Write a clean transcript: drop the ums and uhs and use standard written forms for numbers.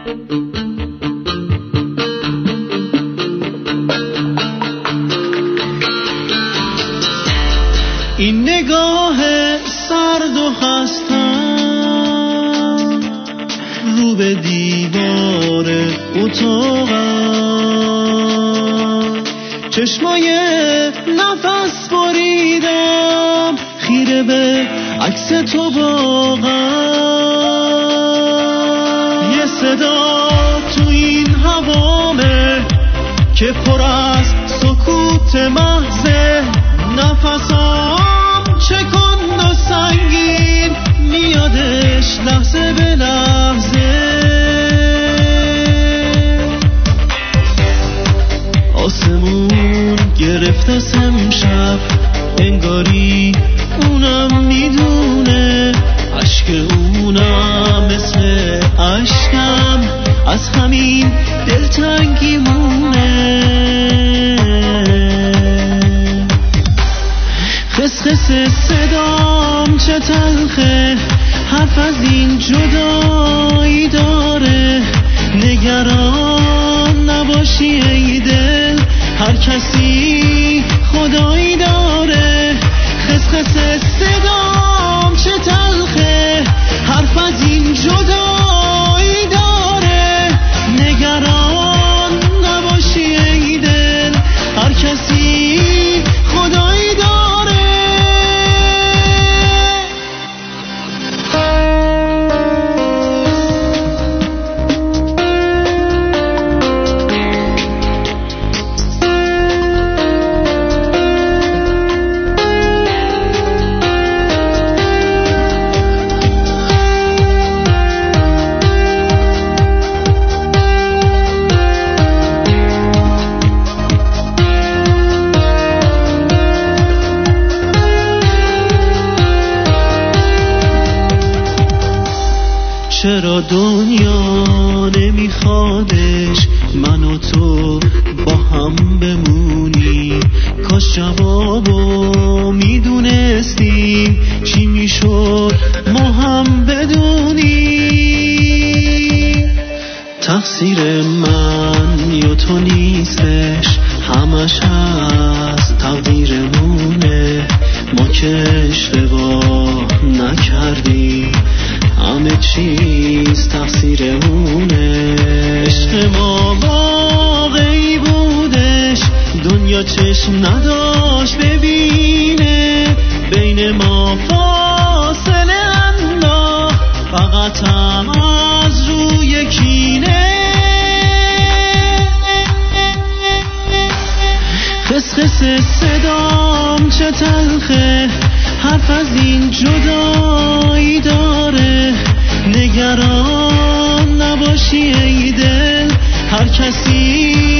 این نگاه سرد و خستم رو به دیوار اتاقم، چشمای نفس بریدم خیره به عکس تو واقعا. یه صدا تو این هوامه که پر از سکوت محضه، نفسام چکند و سنگین میادش لحظه به لحظه. آسمون گرفت از امشب، انگاری اونم میدونه عشق اونم مثل عشقم از همین دلتنگی مونه. خسخس صدام چه تلخه، حرف از این جدایی داره. نگران نباشی ای دل، هر کسی خدایی داره. خسخس صدام چه تلخه، حرف از این جدایی داره. نگران نباشی ای دل، هر کسی خدایی داره. چرا دنیا نمیخوادش من و تو با هم بمونی؟ کاش جوابو میدونستیم چی میشد ما هم بدونی. تقصیر من یا تو نیستش، همش از تقدیرمونه. ما که اشتباه نکردیم، همه چیز تقصیرمونه. عشق ما واقعی بودش، دنیا چشم نداشت ببینه. بین ما فاصله انداخت فقط هم از روی کینه. خسخس صدام چه تلخه، حرف از این جدایی داره. نگران نباشی ای دل، هر کسی